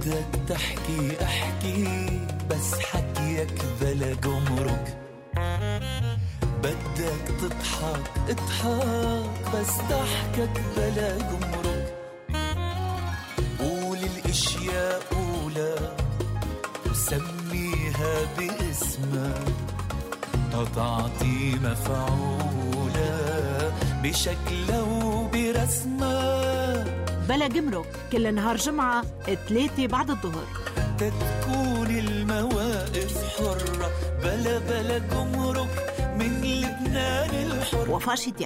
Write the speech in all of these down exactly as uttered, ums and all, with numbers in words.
بدك تحكي احكي بس حكيك بلا جمرك، بدك تضحك اضحك بس ضحكك بلا جمرك، قول الاشياء قولها وسميها باسمها تعطي مفعولة بشكلها وبرسمها. بلا جمرك كل نهار جمعة ثلاثة بعد الظهر، تتكون المواقف حرة بلا بلا جمرك من لبنان الحر. وفاء شدياء.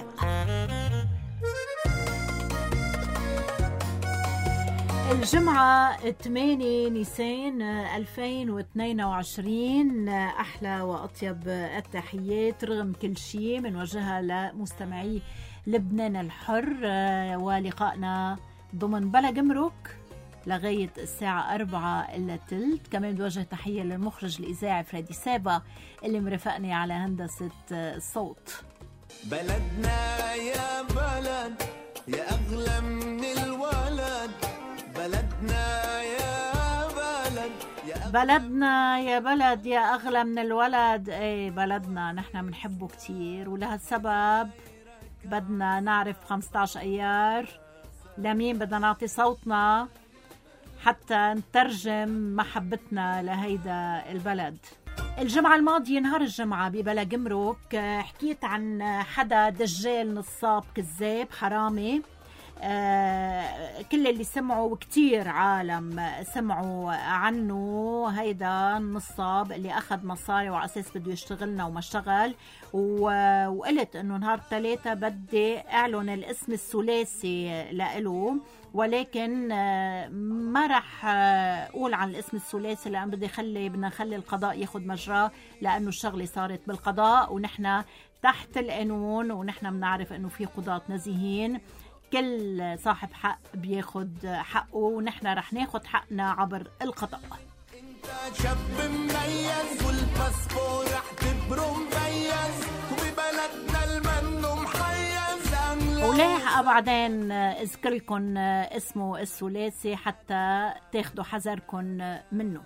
الجمعة ثمانية نيسان ألفين واثنين وعشرين، أحلى وأطيب التحيات رغم كل شيء منوجهها لمستمعي لبنان الحر، ولقائنا ضمن بلا جمرك لغاية الساعة أربعة إلا تلت. كمان بوجه تحية للمخرج الإذاعي فريدي سابا اللي مرافقني على هندسة الصوت. بلدنا يا بلد يا أغلى من الولد، بلدنا يا بلد يا بلدنا يا بلد يا أغلى من الولد. ايه بلدنا نحن منحبه كتير، ولهالسبب بدنا نعرف خمسة عشر أيار لمين بدنا نعطي صوتنا حتى نترجم محبتنا لهيدا البلد. الجمعة الماضية نهار الجمعة ببلا جمرك حكيت عن حدا دجال نصاب كذاب حرامي. آه كل اللي سمعوا وكتير عالم سمعوا عنه هيدا النصاب اللي أخذ مصاري وعساس بده يشتغلنا وما اشتغل، وقلت انه نهار ثلاثة بدي اعلن الاسم الثلاثي لإله، ولكن آه ما رح آه اقول عن الاسم الثلاثي لان بدي خلي بدنا نخلي القضاء ياخد مجراه، لانه الشغله صارت بالقضاء ونحن تحت القانون، ونحن بنعرف انه في قضاة نزيهين، كل صاحب حق بياخد حقه، ونحن رح ناخد حقنا عبر القضاء. انت شاب مميز والباسبور رح تبرو مميز، وببلدنا المنو محيز، ولاحقا بعدين اذكر لكم اسمه الثلاثي حتى تاخدوا حذركم منه.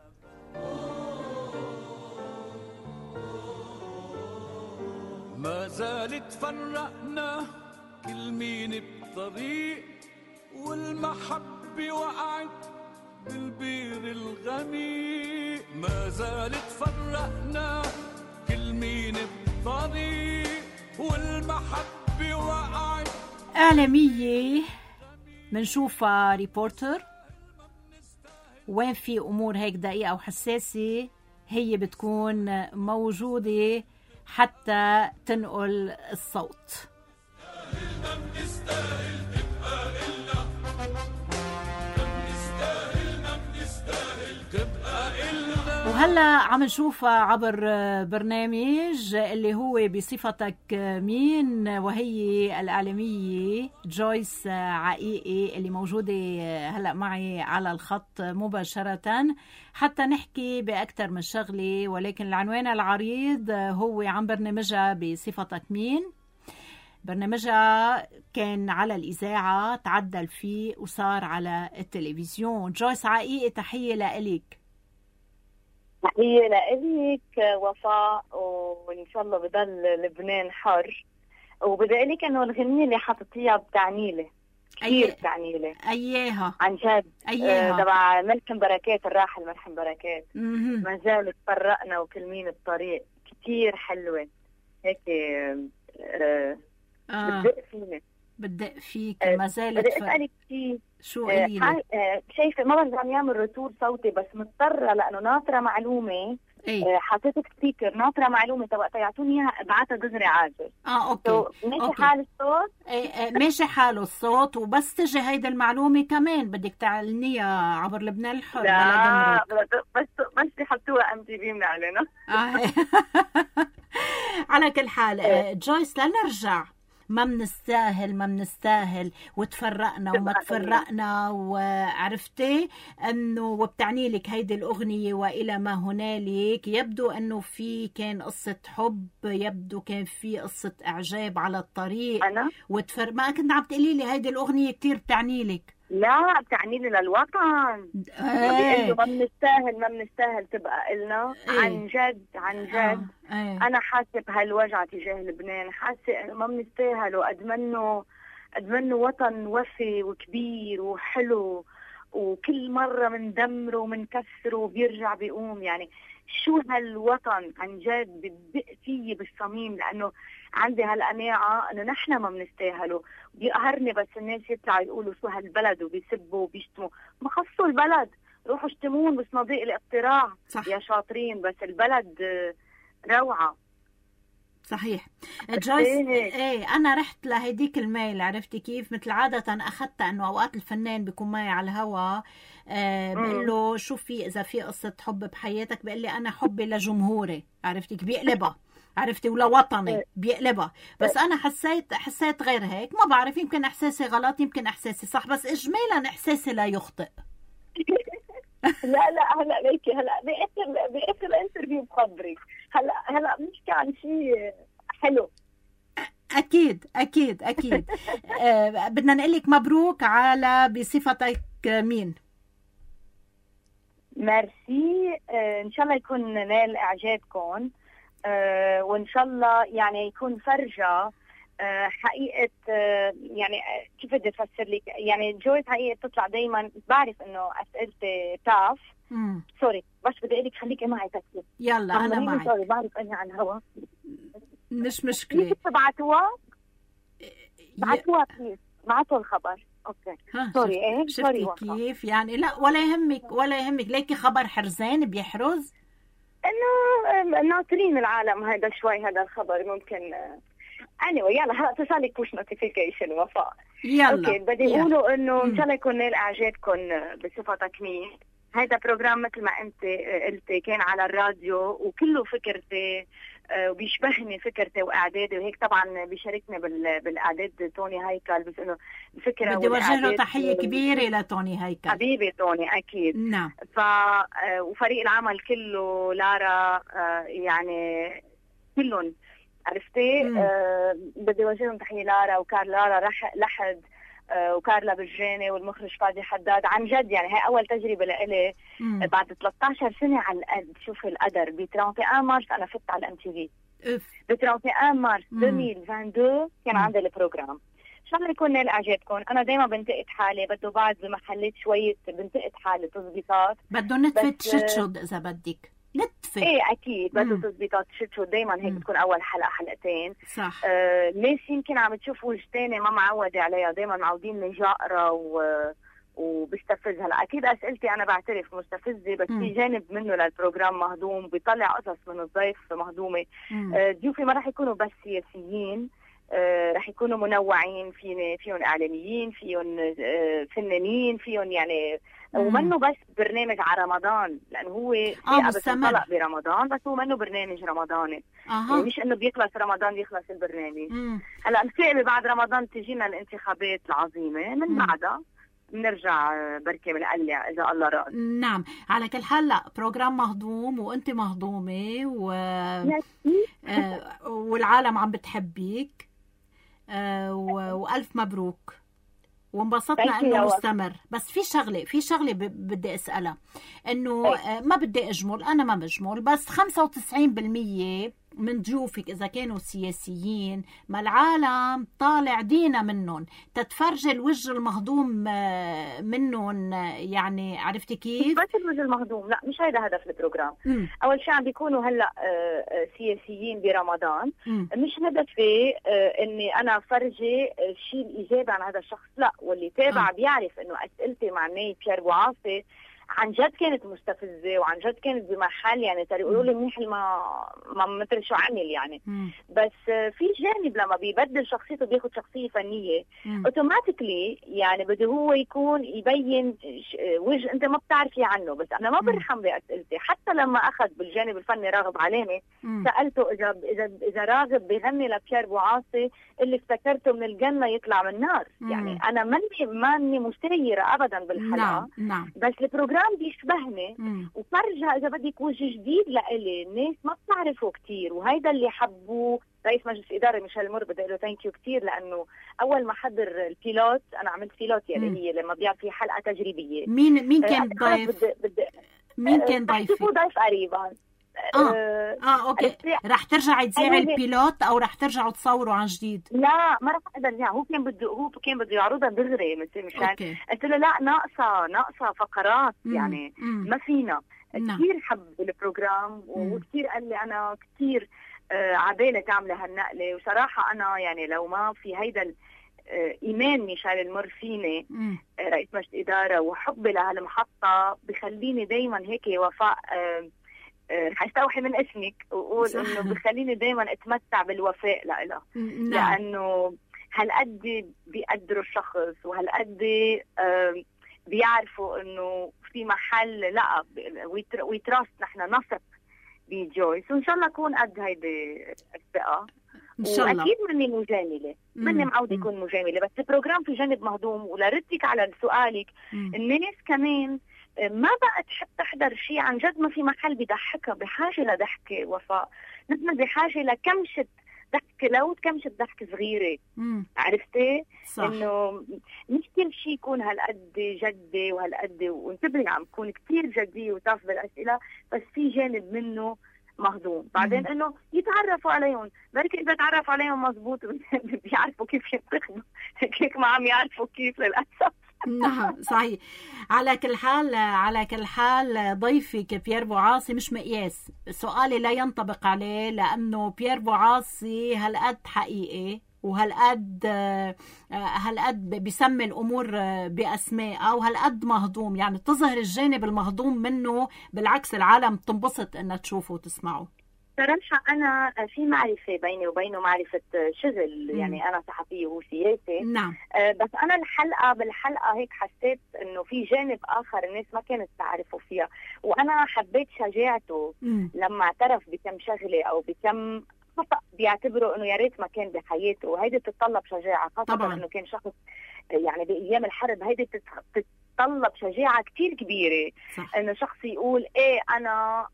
ما زالت فرقنا كل مين بطريق، والمحبة وقعت بالبير الغميق، ما زالت فرقنا كل مين بطريق، والمحبة وقعت. إعلامية منشوفها ريبورتر، وين في أمور هيك دقيقة وحساسة هي بتكون موجودة حتى تنقل الصوت. وهلا عم نشوفها عبر برنامج اللي هو بصفتك مين، وهي الإعلامية جويس عقيقي اللي موجودة هلا معي على الخط مباشرة حتى نحكي بأكثر من شغلة، ولكن العنوان العريض هو عن برنامجها بصفتك مين. برنامجها كان على الإذاعة، تعدل فيه وصار على التلفزيون. جويس عقيقي تحية لإلك. تحية لإلك وفاء، وإن شاء الله بضل لبنان حر. وبدي أقول لك إنه الغنية اللي حطيتيها بتعنيلي كثير، بتعنيلي أياها عن جد. أياها تبع ملحم بركات، الراحل ملحم بركات. ما زالت فرقنا وكل مين بطريق، كثير حلوة هيك. آه آه. بدق فيني بدق فيك ما زالت. بدي أسألك شيء. شو قولي لي؟ آه شايفة ما بعرف عم يعمل رتور صوتي، بس مضطرة لأنه ناطرة معلومة. ايه آه حطيت سبيكر، ناطرة معلومة وقت يعطوني اياها ابعتها دغري عاجل. اه اوكي ماشي أوكي. حال الصوت؟ ايه ايه ماشي حاله الصوت، وبس تجي هيدا المعلومة كمان بدك تعلنيها عبر لبنان الحر. لا بس بس يحطوها ام تي في بنعلنها. على كل حال جويس لنرجع، ما منستاهل ما منستاهل وتفرقنا وما تفرقنا، وعرفتي انه وبتعني لك هيدي الاغنيه والى ما هنالك. يبدو انه في كان قصه حب، يبدو كان في قصه اعجاب على الطريق. انا وتفر ما كنت عم تقولي لي هيدي الاغنيه كتير بتعني لك. لا بتعني لي للوطن. ايه ما بنستاهل ما بنستاهل تبقى إلنا. إيه. عن جد عن جد آه. ايه. انا حاسه بهالوجع تجاه لبنان، حاسه ما بنستاهل. قد منه قد منه وطن وفي وكبير وحلو، وكل مره بندمره وبنكسره وبيرجع بيقوم. يعني شو هالوطن عن جد بدق فيي بالصميم، لانه عندي هالقناعه انه نحن ما بنستاهله. بيقهرني بس الناس يطلعوا يقولوا شو هالبلد وبيسبوا وبيشتموا. ما خصوا البلد، روحوا اشتمون بصناديق الاقتراع. صح. يا شاطرين، بس البلد روعه. صحيح. جويس، ايه انا رحت لهديك الميل، عرفتي كيف؟ مثل عاده اخذتها انه اوقات الفنان بيكون معي على الهوا، آه بقول له شو في اذا في قصه حب بحياتك، بقول لي انا حبي لجمهوري، عرفتي كيف؟ بيقلبها، عرفتي، ولا وطني بيقلبها. بس انا حسيت حسيت غير هيك، ما بعرف، يمكن احساسي غلط يمكن احساسي صح، بس اجمالا احساسي لا يخطئ. لا لا هلا ليكي، هلا باخر باخر الانترفيو بخبرك. هلا هلا بنحكي عن شيء حلو. اكيد اكيد اكيد. آه بدنا نقول لك مبروك على بصفتك مين. ميرسي. آه ان شاء الله يكون نال اعجابكم، آه وان شاء الله يعني يكون فرجه آه حقيقه. آه يعني كيف بدي افسر لك؟ يعني جويس حقيقه تطلع دايما. بعرف انه اسئلتي تاف، سوري، بس بدي اقول لك خليكي معي تكتب. يلا انا معك. سوري، بعرف اني على الهوا، مش مشكله. كيف تبعتوها؟ بعتوها كيف؟ بعتوا الخبر. اوكي سوري. ايه سوري كيف يعني؟ لا ولا يهمك ولا يهمك. ليكي خبر حرزان بيحرز انه ناطرين العالم هذا شوي. هذا الخبر ممكن anyway. يلا هلا تصلك بوش نوتيفيكيشن وفاء. يلا اوكي بدي اقوله انه ان شاء الله يكون نال اعجابكم بصفتك مين. هذا بروجرام مثل ما انت قلتي كان على الراديو، وكله فكرتي وبيشبهني فكرتي واعدادي، وهيك طبعا بيشاركني بالاعداد توني هيكل. بس انه الفكره بدي اوجه له تحيه كبيره لتوني هيكل، حبيبي توني اكيد. نعم. ف وفريق العمل كله، لارا، يعني كلهم، عرفتي. آه بدي اوجه لهم تحيه، لارا وكارلا، لارا لحد آه وكارلا برجاني والمخرج فادي حداد. عن جد يعني هي اول تجربه لإلي بعد ثلاثة عشر سنه على القد. شوف القدر، ب واحد وثلاثين مارس انا فت على الام تي في. ب واحد وثلاثين مارس ألفين واثنين وعشرين كان عندي البروجرام. ان شاء الله يكون نال اعجابكم. انا دائما بنتقد حالي، بده بعد بمحلات شويه بنتقد حالي تظبيطات، بده نتفه شتشد اذا بدك نتفه. ايه اكيد بده تظبيطات شتشد. دايما هيك بتكون اول حلقه حلقتين. صح. آه الناس يمكن عم تشوف وجه ثاني ما معوده عليها، دائما معودين من جائره و وبيستفز. هلا اكيد اسئلتي انا بعترف مستفزه، بس في جانب منه للبروجرام مهضوم، بيطلع قصص من الضيف مهضومه. آه ضيوفي ما راح يكونوا بس سياسيين، آه رح يكونوا منوعين، في فيهم اعلاميين، فيهم آه فنانين، فيهم يعني مم. ومنه بس برنامج على رمضان، لانه هو في آه بس طلق برمضان، بس هو منه برنامج رمضاني. آه. يعني مش انه بيخلص رمضان يخلص البرنامج. مم. هلا مستقبل بعد رمضان تجينا الانتخابات العظيمه، من مم. بعدها بنرجع بركي بنقلع اذا الله راد. نعم. على كل حال لا، بروجرام مهضوم وانت مهضومه و... آه والعالم عم بتحبيك، آه و... والف مبروك، وانبسطنا انه مستمر. بس في شغله في شغله بدي اسالها، انه آه ما بدي اجمل، انا ما بجمل، بس خمسة وتسعين بالمية من ضيوفك اذا كانوا سياسيين، ما العالم طالع دينا منهم تتفرج الوجه المهضوم منهم، يعني عرفتي كيف؟ بس الوجه المهضوم لا، مش هذا هدف البروجرام. م. اول شيء عم بيكونوا هلا سياسيين برمضان، م. مش هدفي اني انا فرجي الشيء الايجابي عن هذا الشخص، لا. واللي تابع م. بيعرف انه اسئلتي مع ناي بيير بوعاصي عن جد كانت مستفزه، وعن جد كانت بمحل يعني ترى يقولوا لي منيح ما ما مثل شو عمل يعني. مم. بس في جانب لما بيبدل شخصيته بياخذ شخصيه فنيه اوتوماتيكلي، يعني بده هو يكون يبين وجه انت ما بتعرفي عنه. بس انا ما برحم باسئلتي، حتى لما اخذ بالجانب الفني راغب علامه مم. سالته اذا اذا اذا راغب بيغني لبيير بوعاصي اللي افتكرته من الجنه يطلع من النار. مم. يعني انا ماني ماني مستهيره ابدا بالحلقه. نعم. نعم. بس البروجرام بيشبهني وفرجها اذا بدك وجه جديد لإلي، الناس ما بتعرفه كتير، وهيدا اللي حبوه رئيس مجلس إدارة ميشيل مور بدي له ثانك يو كثير، لأنه أول ما حضر البيلوت، أنا عملت بيلوت يلي هي لما بيعمل في حلقة تجريبية. مين مين كان ضيف؟ مين كان ضيفك؟ شوفوا ضيف قريبا. اه اه اوكي. رح ترجعي تذيعي البيلوت او رح ترجعوا تصوروا عن جديد؟ لا ما رح اقدر لا، هو كان بده هو كان بده يعرضها دغري مشان قلت له لا ناقصه ناقصه فقرات مم. يعني مم. ما فينا. نعم. كثير حب البروجرام وكثير قال لي انا كثير آه عبالة تعمل هالنقله، وصراحه انا يعني لو ما في هيدا آه ايمان ميشيل المر فيني آه رئيس مجلس اداره وحبي لهالمحطه بخليني دائما هيك وفاء آه رح استوحي من اسمك واقول انه بخليني دائما اتمتع بالوفاء لها، لانه هالقد بيقدروا الشخص وهالقد بيعرفوا انه في محل لا ويتراست، نحن نثق بجويس، وان شاء الله اكون قد هيدي الثقه ان شاء الله. واكيد مني مجامله، مني معوده يكون مجامله، بس البروجرام في جانب مهضوم. ولردك على سؤالك، الناس كمان ما بقى تحب تحضر شيء عن جد ما في محل بيضحكها، بحاجه لضحكه وفاء، نحن بحاجه لكمشه ضحكه، لو كمشه ضحكه صغيره. مم. عرفتي؟ انه مش كل شيء يكون هالقد جدي وهالقد، وانتبهي عم تكون كثير جديه وتعرف بالاسئله، بس في جانب منه مهضوم. بعدين انه يتعرفوا عليهم، بركي اذا تعرفوا عليهم مزبوط بيعرفوا كيف ينتخبوا، هيك ما عم يعرفوا كيف للاسف. نعم صحيح. على كل حال على كل حال ضيفك بيير بوعاصي مش مقياس، سؤالي لا ينطبق عليه، لأنه بيير بوعاصي هالقد حقيقي وهالقد هالقد بيسمي الأمور بأسمائها وهالقد مهضوم، يعني تظهر الجانب المهضوم منه، بالعكس العالم تنبسط إنها تشوفه وتسمعه. صراحة أنا في معرفة بيني وبينه، معرفة شغل، يعني أنا صحفية وهو سياسي. نعم. أه بس أنا الحلقة بالحلقة هيك حسيت إنه في جانب آخر الناس ما كانت تعرفه فيها، وأنا حبيت شجاعته م. لما اعترف بكم شغلة أو بكم خطأ بيعتبره إنه يا ريت ما كان بحياته، وهيدي بتتطلب شجاعة، خاصة إنه كان شخص يعني بأيام الحرب، هيدي بتتطلب شجاعة كتير كبيرة. صح. إنه شخص يقول إيه أنا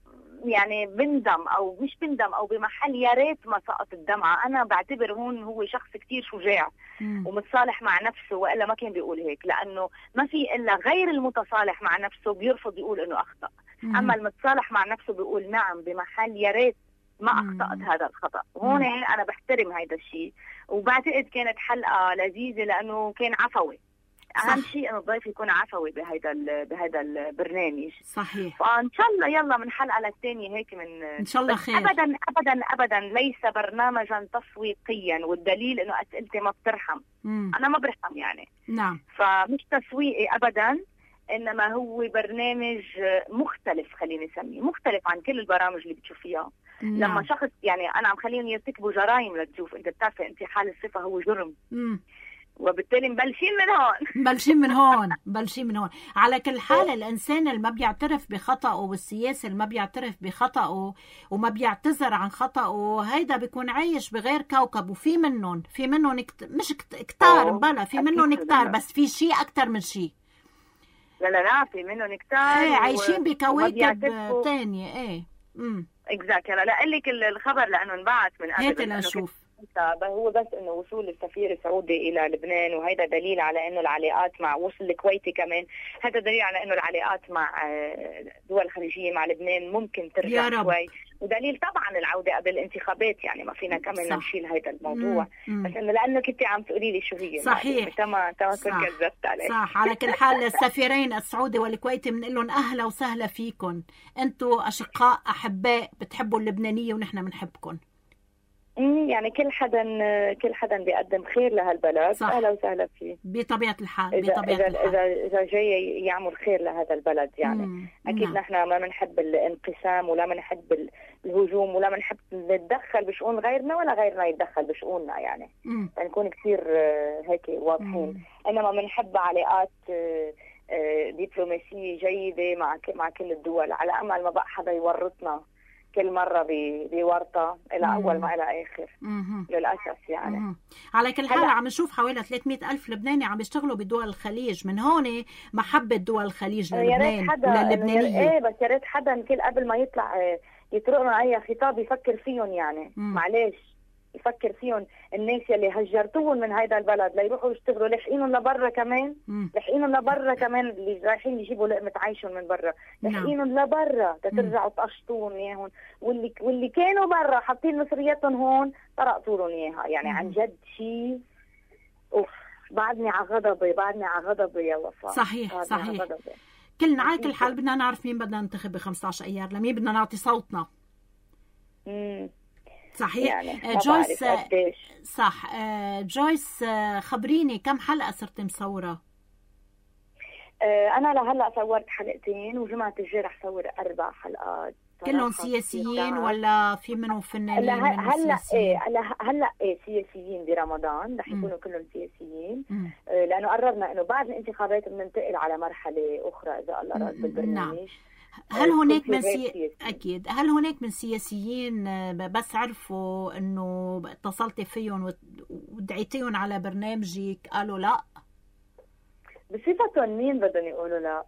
يعني بندم او مش بندم او بمحل يا ريت ما سقط الدمعه. انا بعتبر هون هو شخص كتير شجاع مم. ومتصالح مع نفسه، والا ما كان بيقول هيك، لانه ما في الا غير المتصالح مع نفسه بيرفض يقول انه اخطا. مم. اما المتصالح مع نفسه بيقول نعم بمحل يا ريت ما اخطات هذا الخطا. وهون انا بحترم هذا الشيء، وبعتقد كانت حلقه لذيذه لانه كان عفوي. اهم شيء انه الضيف يكون عفوي بهذا بهذا البرنامج. صحيح. فان شاء الله يلا من حلقه للثانيه هيك من ان شاء الله خير. ابدا ابدا ابدا ليس برنامجا تسويقيا، والدليل انه اسئلتي ما بترحم. مم. انا ما برحم يعني. نعم. فمش تسويقي ابدا، انما هو برنامج مختلف، خليني اسميه مختلف عن كل البرامج اللي بتشوفيها. نعم. لما شخص يعني انا عم خليهم يرتكبوا جرائم لتشوف، انت بتعرفي انت حال الصفه هو جرم. مم. وبالتالي مبلشين من هون مبلشين من هون مبلشين من هون. على كل حال الإنسان اللي ما بيعترف بخطأه والسياسي اللي ما بيعترف بخطأه وما بيعتذر عن خطأه، هيدا بيكون عايش بغير كوكب. وفي منهم في منهم كت... مش كتار بلا في منهم كتار، بس في شيء أكتر من شيء. لا لا لا في منهم كتار ايه عايشين بكواكب تانية. ايه امم اكزاكت. لا لا لك الخبر لأنه انبعث من قبل، هات لنشوف. هو بس انه وصول السفير السعودي الى لبنان، وهذا دليل على انه العلاقات مع وصل الكويتي كمان، هذا دليل على انه العلاقات مع دول الخليجيه مع لبنان ممكن ترجع شوي، ودليل طبعا العوده قبل الانتخابات، يعني ما فينا كمان نشيل هذا الموضوع. مم. بس انه لانه كنت عم تقولي لي شو هي. صحيح. تمام تمام كنت كذبت عليك. صح. على كل حال السفيرين السعودي والكويتي بنقول لهم اهلا وسهلا فيكم، انتم اشقاء احباء بتحبوا اللبنانيه ونحن بنحبكم. يعني كل حدا كل حدا بيقدم خير لهالبلد. صح. اهلا وسهلا فيه بطبيعه الحال. إذا بطبيعه إذا الحال اذا اذا جاي يعمل خير لهذا البلد يعني. مم. اكيد نعم. نحن ما بنحب الانقسام ولا بنحب الهجوم ولا بنحب نتدخل بشؤون غيرنا ولا غيرنا يتدخل بشؤوننا، يعني بنكون كثير هيك واضحين. مم. انما بنحب علاقات دبلوماسيه جيده مع مع كل الدول، على امل ما بقى حدا يورطنا كل مرة بورطة إلى مم. أول ما إلى آخر. مم. للأسف يعني. مم. على كل حال عم نشوف حوالي ثلاثمئة ألف لبناني عم يشتغلوا بدول الخليج، من هون محبة دول الخليج للبنان وللبنانية. إيه بس يا ريت حدا كل قبل ما يطلع يطرقنا أي خطاب يفكر فيهم يعني. مم. معلش يفكر فيهم الناس يلي هجرتوهم من هيدا البلد ليروحوا يشتغلوا، لاحقينهم لبرا كمان، لاحقينهم لبرا كمان، اللي رايحين يجيبوا لقمة عيشهم من برا، لاحقينهم لبرا تترجعوا تقشطوهم اياهم، واللي واللي كانوا برا حاطين مصرياتهم هون طرقتوا لهم اياها. يعني عن جد شيء اوف، بعدني على غضبي، بعدني على غضبي يا وفاء. صحيح صحيح. كلنا على كل حال بدنا نعرف مين بدنا ننتخب ب خمسة عشر ايار، لمين بدنا نعطي صوتنا. امم صحيح. يعني جويس صح. جويس خبريني كم حلقة صرت مصورة؟ أنا لهلا صورت حلقتين، وجمعة الجاي رح صور أربع حلقات. كلهم سياسيين ولا في منهم فنانين؟ هلا هلا ايه هلا هلا ايه سياسيين برمضان رح يكونوا كلهم سياسيين. مم. لأنه قررنا إنه بعد الانتخابات بننتقل على مرحلة أخرى إذا الله راد بالبرنامج. نعم. هل هناك من سي... أكيد هل هناك من سياسيين بس عرفوا إنه اتصلتي فيهم ودعيتيهم على برنامجك قالوا لا؟ بصفتهم مين بدهم يقولوا لا؟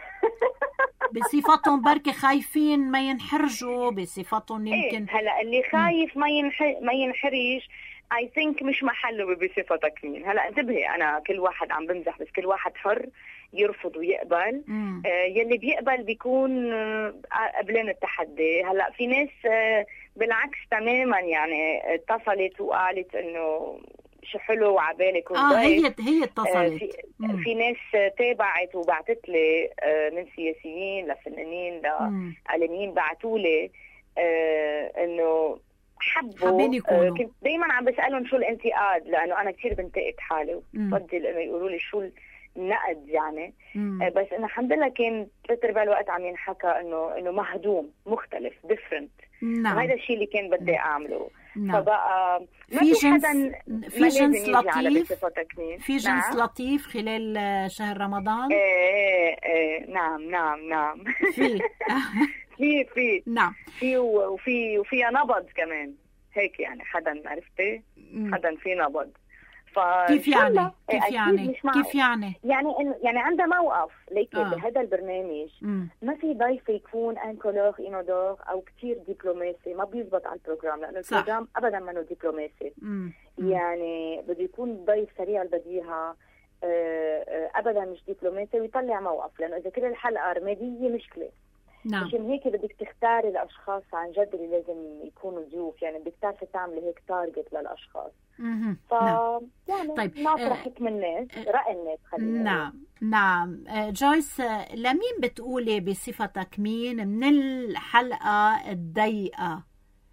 بصفتهم بركي خايفين ما ينحرجوا، بصفتهم يمكن إيه؟ هلا اللي خايف ما ينح... ما ينحرج I think مش محله بصفتك مين. هلا انتبهي، أنا كل واحد عم بمزح، بس كل واحد حر يرفض ويقبل. آه يلي بيقبل بيكون آه قبلين التحدي. هلا في ناس آه بالعكس تماما، يعني اتصلت وقالت انه شو حلو وعبالك اه هي هي اتصلت. آه في, في ناس تابعت وبعتت لي آه من سياسيين لفنانين لإعلاميين بعتوا لي آه انه حبوا. آه كنت دايما عم بسألهم شو الانتقاد، لانه انا كثير بنتقد حالي وبفضل انه يقولوا لي شو النقد يعني. آه بس انه الحمد لله كان ثلاث ارباع الوقت عم ينحكى انه انه مهضوم مختلف ديفرنت. نعم. وهذا الشيء اللي كان بدي اعمله. نعم. فبقى ما في, في حدا في جنس لطيف، في جنس نعم. لطيف خلال شهر رمضان. ايه ايه نعم نعم نعم في في في نعم في وفي وفي نبض كمان هيك، يعني حدا عرفتي حدا في نبض. كيف يعني كيف يعني كيف يعني يعني يعني عنده موقف ليك آه. بهذا البرنامج. مم. ما في ضيف يكون انكولوغ انودوغ او كتير دبلوماسي، ما بيزبط على البروجرام، لانه البروجرام ابدا ما انه دبلوماسي. مم. يعني بده يكون ضيف سريع البديهه، ابدا مش دبلوماسي، ويطلع موقف، لانه اذا كل الحلقه رماديه مشكله. نعم. عشان هيك بدك تختاري الاشخاص عن جد اللي لازم يكونوا ضيوف، يعني بدك تعرفي تعملي هيك تارجت للاشخاص. اها ف نعم. يعني طيب ناطرحك من الناس، راي الناس خلينا. نعم نعم. جويس، لمين بتقولي بصفتك مين من الحلقه الضيقه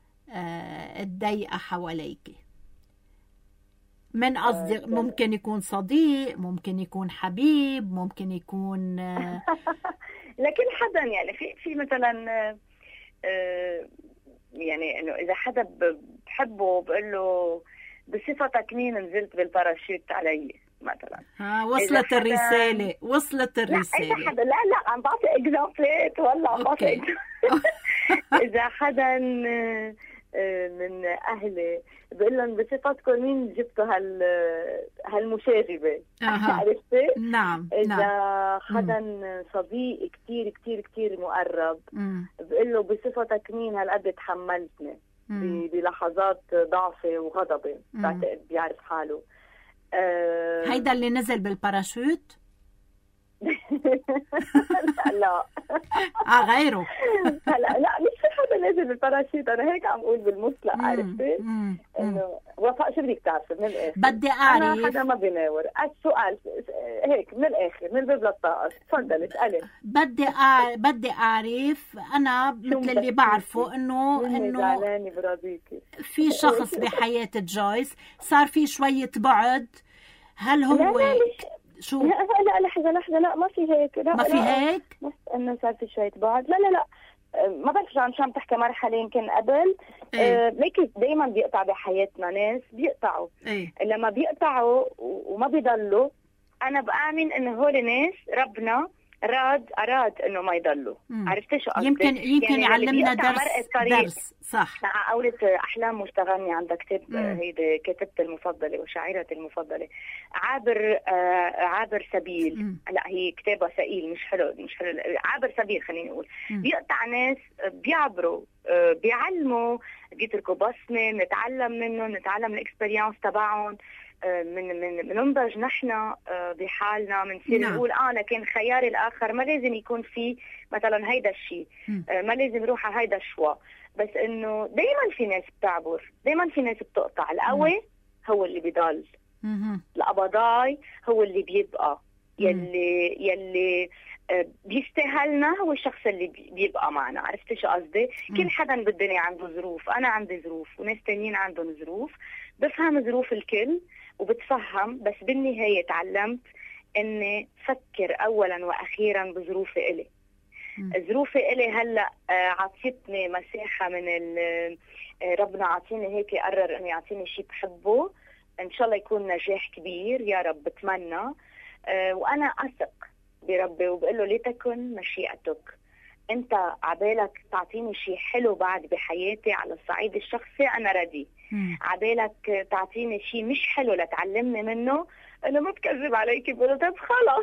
الضيقه حواليك؟ من قصدي ممكن يكون صديق، ممكن يكون حبيب، ممكن يكون لكل حدا. يعني في في مثلا آه يعني انه اذا حدا بحبه بقول له بصفتك مين نزلت بالباراشوت علي مثلا. ها وصلت الرساله وصلت الرساله. لا اذا حدا لا لا عم بعطي اكزامبلات والله عم بعطي اذا حدا من اهلي بقول لهم بصفتكم مين جبتوا هال هالمشاغبه. عرفتي؟ نعم. اذا نعم. حدا صديق كثير كثير كثير مقرب بقول له بصفتك مين هالقد تحملتني بلحظات ضعفي وغضبي. بعتقد بيعرف حاله. أه هيدا اللي نزل بالباراشوت؟ لا اه غيره. هلا لا مش في حدا نازل بالباراشوت، انا هيك عم اقول بالمطلق. عرفتي انه وفاء شو بدك تعرفي من الاخر؟ بدي اعرف. انا حدا ما بيناور. السؤال هيك من الاخر من باب للطاقه. تفضلي اسالي. بدي أعرف بدي اعرف انا مثل اللي بعرفه انه انه زعلانه براضيكي في شخص بحياه جويس صار في شويه بعد. هل هو لا لا شو؟ لا لا لحظة لحظة لا ما في هيك. لا ما في هيك؟ بس انه صار في شوية بعد. لا لا لا ما بعرف عن شو عم تحكي. مرحلة يمكن قبل. ايه؟ آه ليك دايما بيقطع بحياتنا ناس بيقطعوا. ايه؟ لما بيقطعوا وما بيضلوا أنا بآمن إنه هول ناس ربنا راد أراد إنه ما يضلوا. عرفتي شو قصدي؟ يمكن يمكن يعني يعلمنا درس درس صح. مع قولة أحلام مشتغلني عندها كتاب هيدي كتبتي المفضلة وشاعرتي المفضلة عابر آه عابر سبيل. مم. لا هي كتابها ثقيل مش حلو مش حلو. عابر سبيل خليني أقول. مم. بيقطع ناس بيعبروا بيعلموا، بيتركوا بصمه، نتعلم منهم، نتعلم الاكسبيرينس تبعهم، من من بننضج نحن بحالنا، بنصير نقول اه انا كان خياري الاخر ما لازم يكون في مثلا هيدا الشيء، ما لازم روح على هيدا الشوا، بس انه دائما في ناس بتعبر، دائما في ناس بتقطع. القوي هو اللي بيضل، القبضاي هو اللي بيبقى، يلي يلي بيستاهلنا هو الشخص اللي بيبقى معنا. عرفتي شو قصدي؟ كل حدا بالدنيا عنده ظروف، انا عندي ظروف وناس تانيين عندهم ظروف، بفهم ظروف الكل وبتفهم، بس بالنهاية تعلمت اني فكر اولا واخيرا بظروفي الي. ظروفي الي هلا عطيتني مساحة من ربنا، عطيني هيك، قرر انه يعطيني شيء بحبه، ان شاء الله يكون نجاح كبير يا رب، بتمنى. وانا اثق بربي وبقول له لتكن مشيئتك. انت عبالك تعطيني شيء حلو بعد بحياتي على الصعيد الشخصي، انا ردي. عبالك تعطيني شيء مش حلو لتعلمني منه، انا ما بكذب عليكي، بقول طيب خلص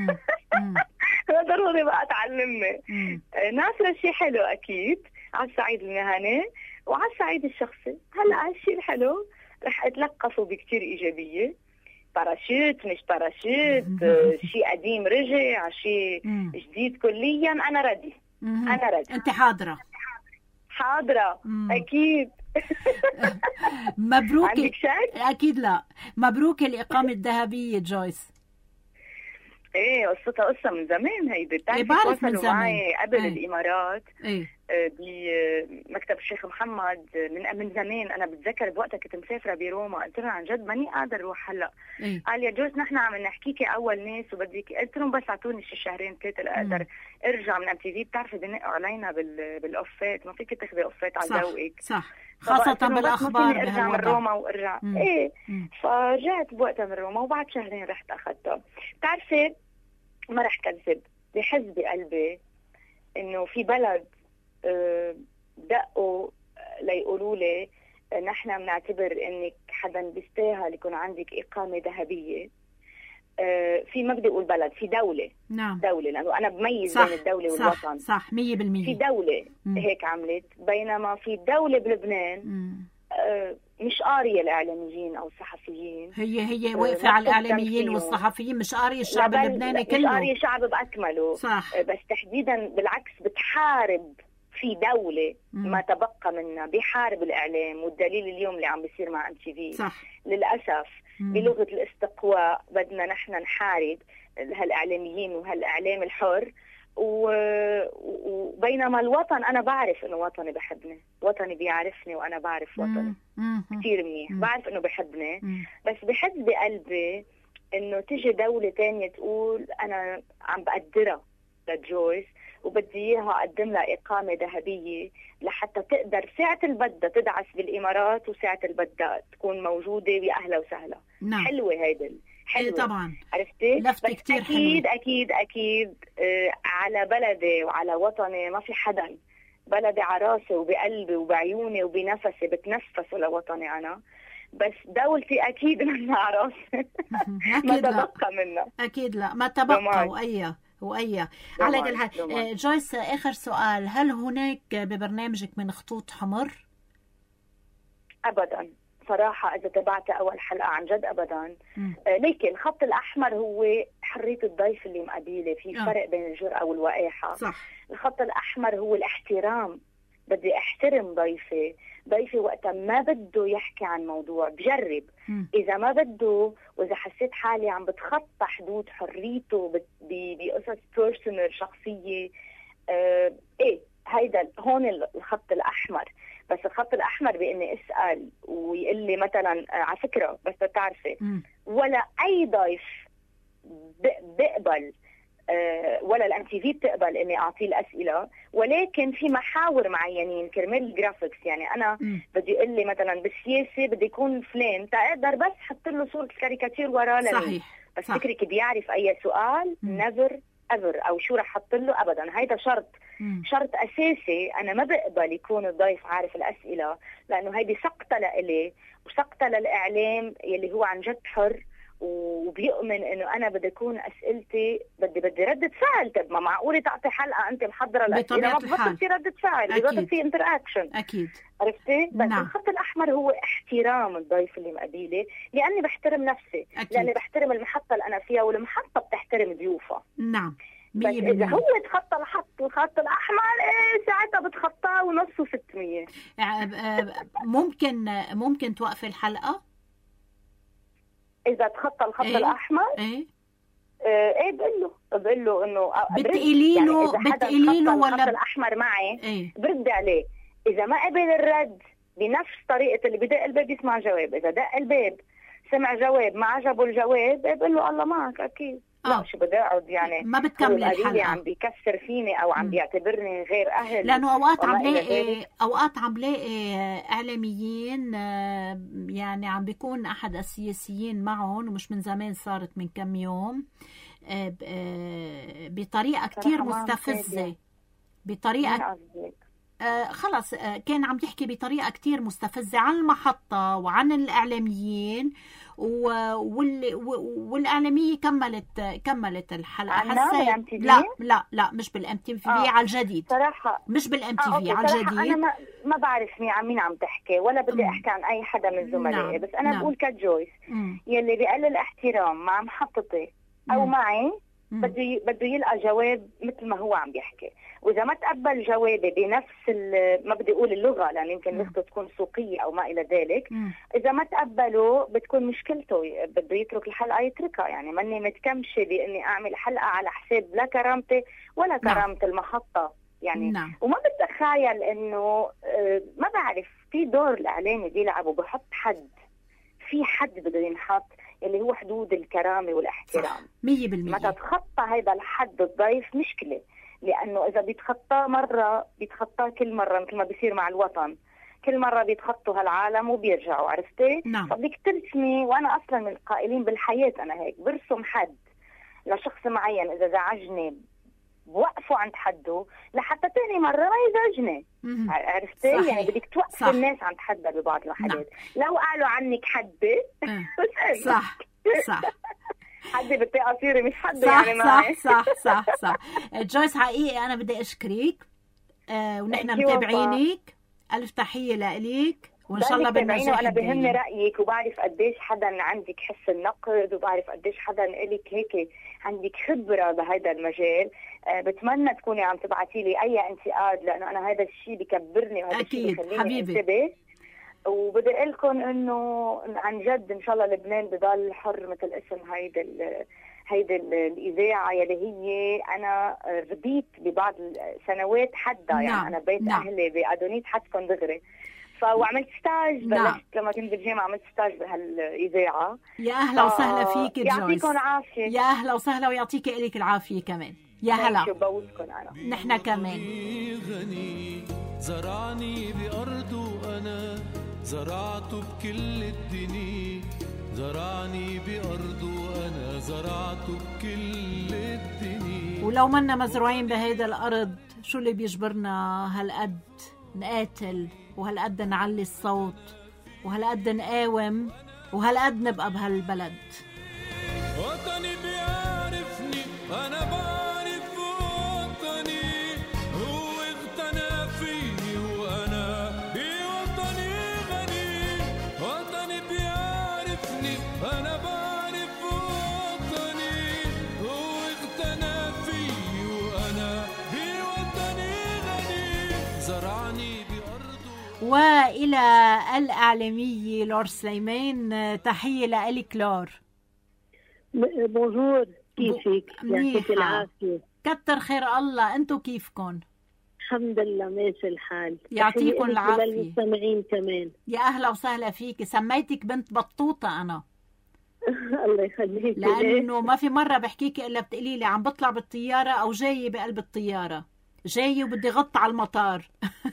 لا ضروري بقى تعلمني. ناصرة شيء حلو اكيد على الصعيد المهني وعلى الصعيد الشخصي. هلا هالشيء الحلو رح اتلقفه بكتير ايجابيه، باراشوت مش باراشوت، شيء قديم رجع، شيء جديد كليا، انا ردي. انا ردي. انت حاضره؟ حاضره مم. اكيد. مبروك. عندك شك؟ اكيد لا. مبروك الاقامه الذهبيه جويس. ايه قصتها قصه من زمان هيدي، بتعرفي بعرف من تواصلوا معي قبل ايه. الامارات ايه بمكتب الشيخ محمد من من زمان. انا بتذكر بوقتها كنت مسافره بروما، قلت له عن جد ماني قادر اروح هلا. إيه؟ قال يا جوز نحن عم نحكيكي اول ناس وبديك، قلت لهم بس اعطوني شي شهرين ثلاثه لاقدر ارجع من ام تي في. بتعرفي بنقوا علينا بال بالاوفات، ما فيك تاخذي اوفات على ذوقك، صح خاصه بالاخبار ارجع من روما وارجع. مم. ايه مم. فرجعت بوقتها من روما وبعد شهرين رحت اخذتها. بتعرفي ما رح كذب، بحس بقلبي انه في بلد دقوا ليقولوا لي نحن بنعتبر انك حدا بيستاهل يكون عندك اقامه ذهبيه. في ما بدي اقول بلد، في دوله. نعم. دوله، لانه انا بميز صح. بين الدوله صح. والوطن. صح مية بالمية. في دوله مم. هيك عملت، بينما في دوله بلبنان مم. مش قاريه الاعلاميين او الصحفيين. هي هي واقفه على الاعلاميين والصحفيين، مش قاريه الشعب اللبناني كله، مش قاريه الشعب باكمله. صح. بس تحديدا بالعكس بتحارب في دولة مم. ما تبقى منها، بيحارب الإعلام، والدليل اليوم اللي عم بيصير مع ام تي في. صح. للأسف مم. بلغة الاستقواء بدنا نحن نحارب هالإعلاميين وهالإعلام الحر، وبينما الوطن أنا بعرف إنه وطني بحبني، وطني بيعرفني وأنا بعرف وطني كتير منيح، بعرف إنه بحبني. مم. بس بحس بقلبي إنه تيجي دولة تانية تقول أنا عم بقدرها لجويس وبدي اياها اقدم لها اقامه ذهبيه لحتى تقدر ساعه البدة تدعس بالامارات وساعه البدة تكون موجوده باهلا وسهلا. نعم. حلوه هيدي، حلوه. إيه طبعا عرفتي؟ لفتة كتير اكيد حلوة. اكيد اكيد آه على بلدي وعلى وطني ما في حدا. بلدي على راسي وبقلبي وبعيوني وبنفسي، بتنفس لوطني انا، بس دولتي اكيد منها على راسي ما تبقى منها. اكيد لا، ما تبقى. واي وأي على كل حال. جويس آخر سؤال، هل هناك ببرنامجك من خطوط حمر؟ أبدا صراحة، إذا تبعت أول حلقة عن جد أبدا. آه ليك الخط الأحمر هو حرية الضيف اللي مقابله، في فرق آه. بين الجرأة والوقاحة. صح. الخط الأحمر هو الاحترام، بدي احترم ضيفي. ضيفي وقتا ما بده يحكي عن موضوع بجرب، م. إذا ما بده وإذا حسيت حالي عم بتخطى حدود حريته بقصص بيرسونال شخصية، اه إيه هيدا هون الخط الأحمر. بس الخط الأحمر بإني أسأل ويقول لي مثلا على فكرة بس تعرفي م. ولا أي ضيف بقبل أه ولا الام تي في بتقبل اني اعطيه الاسئله، ولكن في محاور معينين كرمال الجرافيكس. يعني انا م. بدي يقول لي مثلا بالسياسه بدي يكون فلان، تقدر بس حط له صوره الكاريكاتير وراه. صحيح. بس فكرك بيعرف اي سؤال نيفر ايفر او شو رح احط له ابدا. هيدا شرط م. شرط اساسي. انا ما بقبل يكون الضيف عارف الاسئله، لانه هيدي سقطه لإلي وسقطه للاعلام يلي هو عن جد حر وبيؤمن انه انا بدي اكون اسئلتي بدي بدي ردة فعل. طب ما معقوله تعطي حلقه انت محضره الاسئله ما بتبطل في ردة فعل، بيبطل في انتر اكشن. اكيد عرفتي؟ بس نعم. الخط الاحمر هو احترام الضيف اللي مقابلي، لاني بحترم نفسي، أكيد. لاني بحترم المحطه اللي انا فيها والمحطه بتحترم ضيوفها. نعم. بس اذا هو تخطى الخط الخط الاحمر ايه ساعتها بتخطاه ونص وستمية. ممكن ممكن توقفي الحلقه اذا تخطى الخط إيه؟ الاحمر ايه ايه بقول له بقول له انه بتقولي له يعني بتقولي له ولا الخط الاحمر معي إيه؟ برد عليه. اذا ما قبل الرد بنفس طريقه اللي بدق الباب يسمع جواب، اذا دق الباب سمع جواب ما عجبه الجواب بقول له الله معك اكيد. آه. لا شو بدي اقعد يعني ما بتكملي الحلقه، عم بيكسر فيني او عم بيعتبرني غير اهل. لانه اوقات عم لاقي اوقات عم لاقي اعلاميين يعني عم بيكون احد السياسيين معهم ومش من زمان، صارت من كم يوم بطريقه كتير مستفزه، بطريقه آه خلص آه كان عم يحكي بطريقه كتير مستفزه عن المحطه وعن الاعلاميين، وال... والاعلاميه كملت كملت الحلقه. حسيت لا لا لا مش بالام تي في، على الجديد صراحه، مش بالام تي في، آه على الجديد. انا ما, ما بعرف مين عم مين عم تحكي ولا بدي مم. احكي عن اي حدا من زملائي. نعم. بس انا نعم. بقول كجويس مم. يلي بيقلل احترام مع محطتي او مم. معي مم. بده بده يلقى جواب مثل ما هو عم بيحكي. واذا ما تقبل جوابي بنفس ما بدي اقول اللغه لان يمكن لغته تكون سوقيه او ما الى ذلك، مم. اذا ما تقبله بتكون مشكلته، بده يترك الحلقه يتركها. يعني ماني متكمشه باني اعمل حلقه على حساب لا كرامتي ولا كرامه نعم. المحطه يعني. نعم. وما بتخيل انه ما بعرف في دور الاعلامي بيلعبوا بحط حد، في حد بده ينحط اللي هو حدود الكرامه والاحترام. مية بالمية. ما تتخطى هذا الحد الضيف مشكله، لانه اذا بيتخطاه مره بيتخطاه كل مره، مثل ما بيصير مع الوطن كل مره بيتخطوا هالعالم وبيرجعوا. عرفتي؟ نعم. فبدك ترسمي، وانا اصلا من القائلين بالحياه انا هيك برسم حد لشخص معين، اذا زعجني بوقفه عند حده لحتى تاني مره ما يزعجني. عرفتي؟ صحيح. يعني بدك توقف الناس عند حدها ببعض الحالات. نعم. لو قالوا عنك حده صح صح حدي بالتقصيري مش حدي صح يعني صح معي. صح صح صح جويس حقيقي انا بدي اشكرك آه ونحن متابعينك. الف تحيه لك وان شاء الله بالنجاح. وانا بهمني رايك وبعرف قديش حدا عندك حس النقد وبعرف قديش حدا لك هيك عندك خبره بهذا المجال. أه بتمنى تكوني عم تبعتي لي اي انتقاد لانه انا هذا الشيء بكبرني وهذا الشيء بخليني انتبه. وبدي اقول لكم انه عن جد ان شاء الله لبنان بضل حر مثل اسم هيدا هيدا الاذاعه يلي هي انا ربيت ببعض السنوات حدها. يعني نعم. انا بيت نعم. اهلي بادونيت حدكم دغري، فوعملت ستاج. نعم. بلشت لما كنت بالجامعه عملت ستاج بهالاذاعه. يا اهلا ف... وسهلا فيك جويس. يعطيكم العافيه. يا اهلا وسهلا ويعطيك الك العافيه كمان. يا هلا. بوسكم انا. نحن كمان. غني زرعني بارضه انا زرعته بكل الدنيا، زرعني بأرضه أنا زرعته بكل الدنيا. ولو منا مزروعين بهيدا الأرض شو اللي بيجبرنا هالقد نقاتل وهالقد نعلي الصوت وهالقد نقاوم وهالقد نبقى بهالبلد. وطني بيعرفني أنا بعرف وطني، هو اغتنى فيني وأنا بوطني غني. وطني بيعرفني أنا بعرف وطني، هو اغتنى فيني وأنا بوطني غني. زرعني بأرضه. وإلى الإعلامية لور سليمان، تحية لك لور. بونجور، كيفك؟ يعطيك العافية. كتر خير الله، انتو كيفكن؟ الحمد لله ماشي الحال. يعطيكم العافية. للمستمعين كمان. يا أهلا وسهلا فيك. سميتك بنت بطوطة أنا. الله يخليك. لأنه ما في مرة بحكيك إلا بتقولي لي عم بطلع بالطيارة أو جاية بقلب الطيارة، جاية وبدي غط على المطار.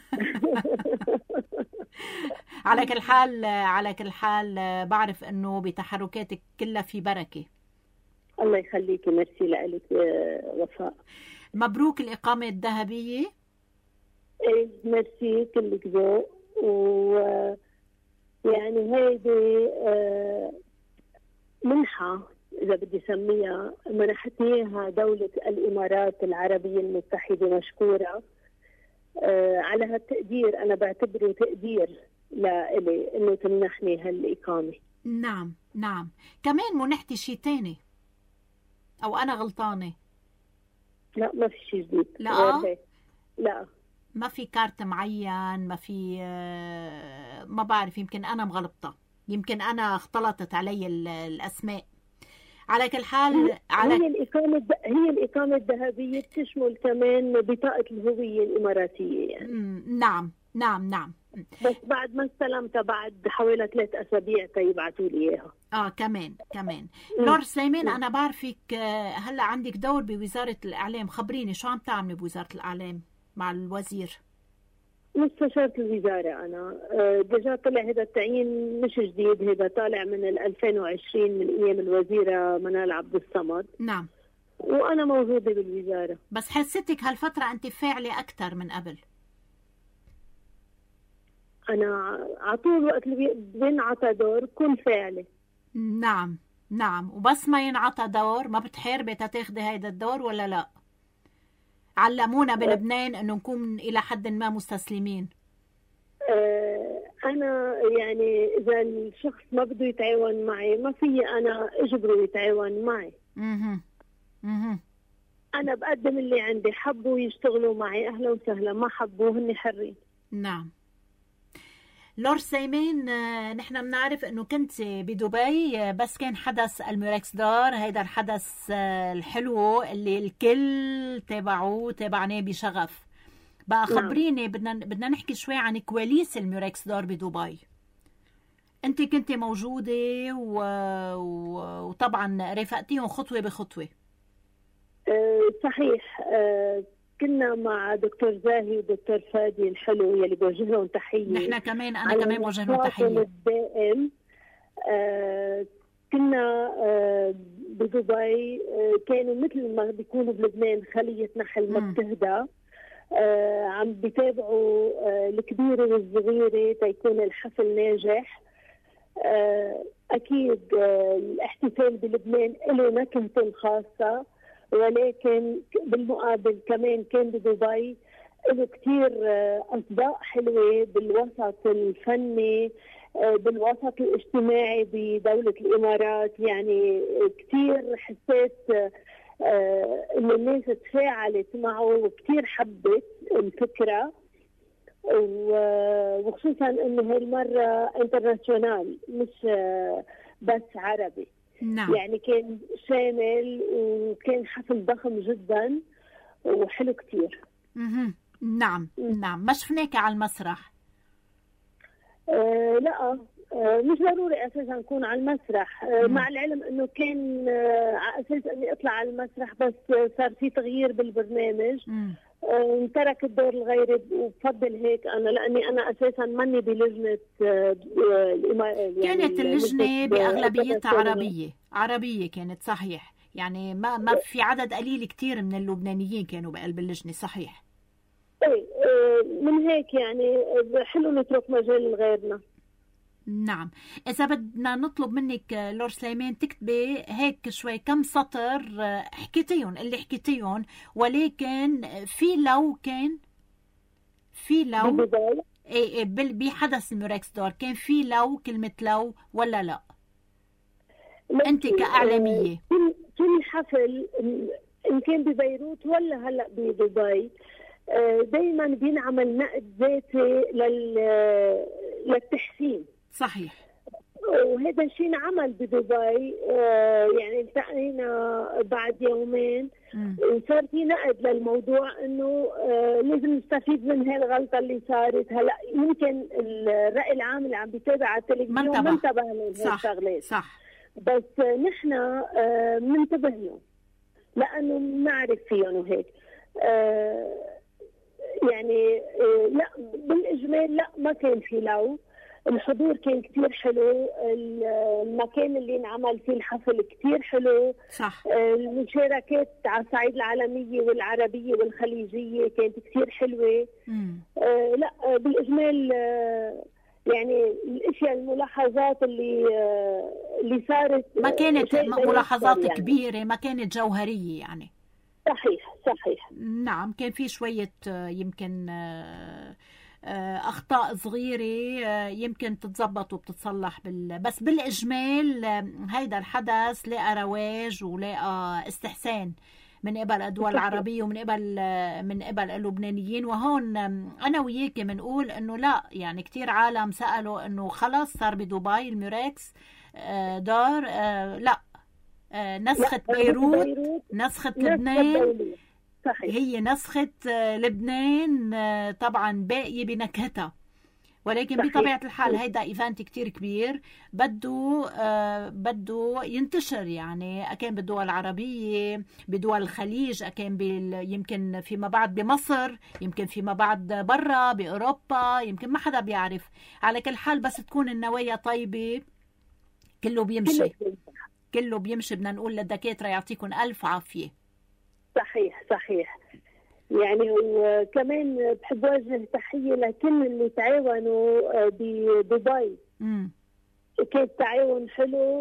على كل حال على كل حال بعرف إنه بتحركاتك كلها في بركة. الله يخليكي، ميرسي لك وفاء. مبروك الإقامة الذهبية. ايه ميرسي، كلك ذوق. و يعني هيدي منحة منحة إذا بدي سميها، منحتنيها دولة الإمارات العربية المتحدة، مشكورة آه على هالتقدير. أنا بعتبره تقدير لإلي إنه تمنحني هالإقامة. نعم نعم. كمان منحتي شيء تاني أو أنا غلطانة؟ لا ما في شيء جديد. لا لا ما في كارت معين، ما في، ما بعرف، يمكن أنا مغلطة، يمكن أنا اختلطت علي الأسماء. على كل حال على هي الإقامة هي الإقامة الذهبية بتشمل كمان بطاقة الهوية الإماراتية يعني. نعم نعم نعم. بس بعد ما استلمتها بعد حوالي ثلاث أسابيع تيبعتوا لي إياها. آه كمان كمان. لور سليمان، أنا بعرفك هلا عندك دور بوزارة الإعلام، خبريني شو عم تعملي بوزارة الإعلام مع الوزير؟ مستشارة الوزارة أنا. ديجا طلع هذا التعيين مش جديد، هذا طالع من ألفين وعشرين من أيام الوزيرة منال عبد الصمد. نعم. وأنا موجودة بالوزارة. بس حسيتك هالفترة أنت فاعلة أكثر من قبل. أنا على طول وقت اللي بينعطى دور كل فاعلة. نعم نعم. وبس ما ينعطى دور ما بتحاربي تاخذي هيدا الدور ولا لا؟ علمونا بلبنان انه نكون الى حد ما مستسلمين. أه انا يعني اذا الشخص ما بده يتعاون معي ما في انا اجبره يتعاون معي. اها اها. انا بقدم اللي عندي، حبوا يشتغلوا معي اهلا وسهلا، ما حبوا هن حرين. نعم. لور سليمان، نحن بنعرف انه كنت بدبي بس كان حدث الميركس دار، هيدا الحدث الحلو اللي الكل تابعوه تابعناه بشغف. بقى خبريني، بدنا بدنا نحكي شوي عن كواليس الميركس دار بدبي. انت كنت موجوده و... و... وطبعا رافقتيهم خطوه بخطوه. أه صحيح. أه كنا مع دكتور زاهي ودكتور فادي الحلو يلي بوجه لهم تحيه. نحن كمان انا كمان بوجه لهم تحيه. الدائم. آه كنا آه بدبي، آه كانوا مثل ما بيكونوا بلبنان خليه نحل ما بتهدى. آه عم بيتابعوا آه الكبيره والصغيره تيكون الحفل ناجح. آه اكيد آه الاحتفال بلبنان له نكهته الخاصه، ولكن بالمقابل كمان كان بدبي له كثير أصداء حلوة بالوسط الفني، بالوسط الاجتماعي بدولة الإمارات. يعني كثير حسيت إن الناس تفاعلت معه وكثير حبت الفكرة، وخصوصا إنه هالمرة انترناشونال مش بس عربي. نعم. يعني كان شامل وكان حفل ضخم جدا وحلو كتير. مه. نعم نعم. ما شفناك على المسرح؟ آه لا آه مش ضروري اساسا نكون على المسرح. آه مع العلم انه كان آه على اساس اني اطلع على المسرح، بس آه صار في تغيير بالبرنامج. آه ترك الدور الغيري، وبفضل هيك انا لاني انا اساسا ماني بلجنه. آه يعني كانت اللجنه باغلبيتها عربيه عربيه كانت صحيح، يعني ما ما في عدد قليل كتير من اللبنانيين كانوا بقلب اللجنه. صحيح. اي من هيك يعني حلو نترك مجال لغيرنا. نعم. إذا بدنا نطلب منك لور سليمان تكتبي هيك شوي كم سطر حكيتيهم اللي حكيتيهم، ولكن في لو كان في لو ايه بحدث الميركس دار كان في لو كلمة لو ولا لا؟ أنت كإعلامية كل حفل إن كان ببيروت ولا هلأ بدبي دايما بينعمل نقد ذاتي للتحسين. صحيح. وهذا الشيء انعمل بدبي. يعني التقينا بعد يومين وصار في نقد للموضوع انه لازم نستفيد من هالغلطه اللي صارت. هلا يمكن الرأي العام اللي عم بيتابع على التلفزيون ما انتبه لهالشغلات، صح، بس نحن بننتبه لهم لانه بنعرف فيهم وهيك. يعني لا بالاجمال لا ما كان في لو. الحضور كان كتير حلو، المكان اللي انعمل فيه الحفل كتير حلو، صح. المشاركات على الصعيد العالمية والعربية والخليجية كانت كتير حلوة. آه لا بالاجمال آه يعني الاشياء الملاحظات اللي آه اللي اللي صارت ما كانت ملاحظات يعني. كبيرة، ما كانت جوهرية يعني. صحيح صحيح. نعم، كان في شوية يمكن أخطاء صغيرة يمكن تتزبط وبتتصلح بال... بس بالإجمال هيدا الحدث لقى رواج ولقى استحسان من قبل الدول العربية ومن قبل من قبل اللبنانيين. وهون أنا وياك بنقول إنه لا، يعني كتير عالم سألوا إنه خلص صار بدبي الميركس دار، لا، نسخة بيروت، نسخة لبنان، صحيح. هي نسخة لبنان طبعا باقية بنكهتها، ولكن صحيح. بطبيعة الحال هيدا ايفنت كتير كبير بده آه بده ينتشر، يعني أكان بالدول العربية، بدول الخليج، أكان يمكن فيما بعد بمصر، يمكن فيما بعد برا بأوروبا، يمكن ما حدا بيعرف. على كل حال بس تكون النوايا طيبة كله بيمشي، كله بيمشي. بدنا نقول للدكاترة يعطيكم ألف عافية. صحيح صحيح. يعني وكمان بحب وجه تحية لكل اللي تعاونوا بدبي. امم كان تعاون حلو،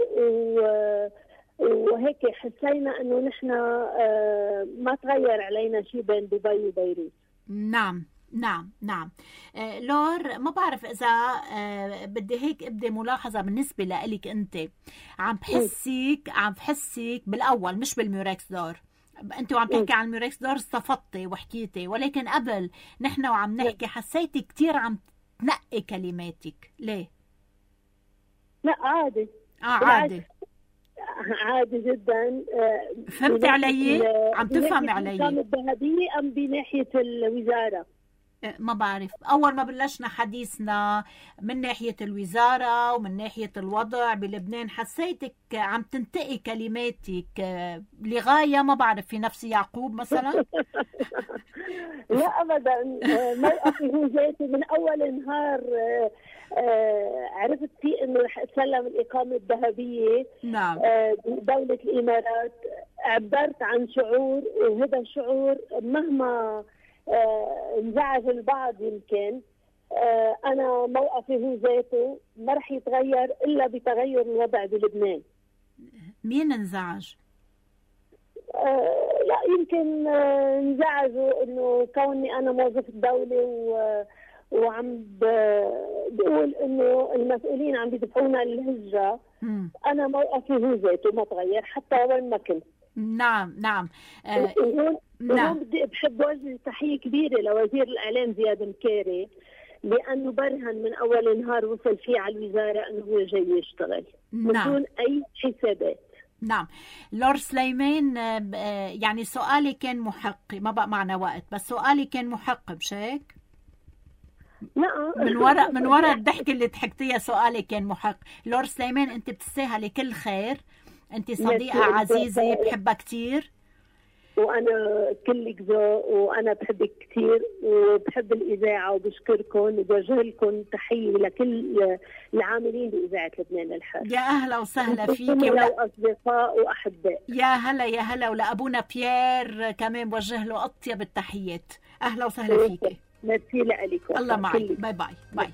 وهيك حسينا انه نحن ما تغير علينا شيء بين دبي وبيروت. نعم نعم نعم. آه لور، ما بعرف إذا آه بدي هيك أبدي ملاحظة بالنسبة لإلك أنت. عم بحسك عم بحسك بالأول مش بالميركس دور، أنت وعم تحكي عن الميركس دور استفدتي وحكيتي، ولكن قبل نحن وعم نحكي حسيتي كتير عم تنقي كلماتك. ليه؟ لا عادي. آه عادي عادي جدا. فهمت علي؟ عم تفهم علي؟ الإقامة الذهبية أم بناحية الوزارة؟ ما بعرف. أول ما بلشنا حديثنا من ناحية الوزارة ومن ناحية الوضع بلبنان حسيتك عم تنتقي كلماتك لغاية ما بعرف في نفسي يعقوب مثلا. لا أبدا، موقفي هو ذاتي من أول نهار عرفت فيه انه رح اتسلم الاقامه الذهبيه. نعم. بدوله الامارات. عبرت عن شعور، وهذا الشعور مهما انزعج البعض يمكن انا موقفي هو ذاته ما رح يتغير الا بتغير الوضع بلبنان. مين انزعج؟ لا يمكن انزعجوا انه كوني انا موظف الدوله و وعم بقول انه المسؤولين عم بيدفعونا الهجره. انا موقفي هو ذاته ما تغير حتى وين ما كنت. نعم نعم. آه وهون نعم. بدي بحب وجه تحيه كبيره لوزير الاعلام زياد مكاري، لانه برهن من اول نهار وصل فيه على الوزاره انه هو جاي يشتغل نعم. بدون اي حسابات. نعم. لور سليمان، يعني سؤالي كان محق، ما بقى معنا وقت، بس سؤالي كان محق مش هيك؟ لا من وراء من وراء الضحكة اللي ضحكتيها سؤالي كان محق. لور سليمان، انت بتستاهلي كل خير، انت صديقة عزيزة بحبها كتير، وانا كلك ذوق، وانا بحبك كثير وبحب الاذاعه وبشكركم وبوجه لكم تحيه لكل العاملين باذاعه لبنان الحر. يا اهلا وسهلا فيكي ولا اصدقاء واحباء. يا هلا يا هلا، ولابونا بيير كمان بوجه له اطيب التحيات. اهلا وسهلا فيكي. ميرسي لك. الله معك. باي باي باي.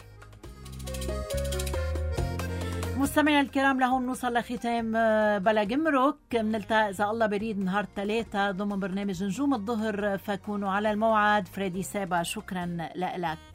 مستمعينا الكرام، لهون نوصل لختام بلا جمرك. بنلتقى إذا الله بريد نهار الثلاثاء ضمن برنامج نجوم الظهر، فكونوا على الموعد. فريدي سابا، شكرا لك.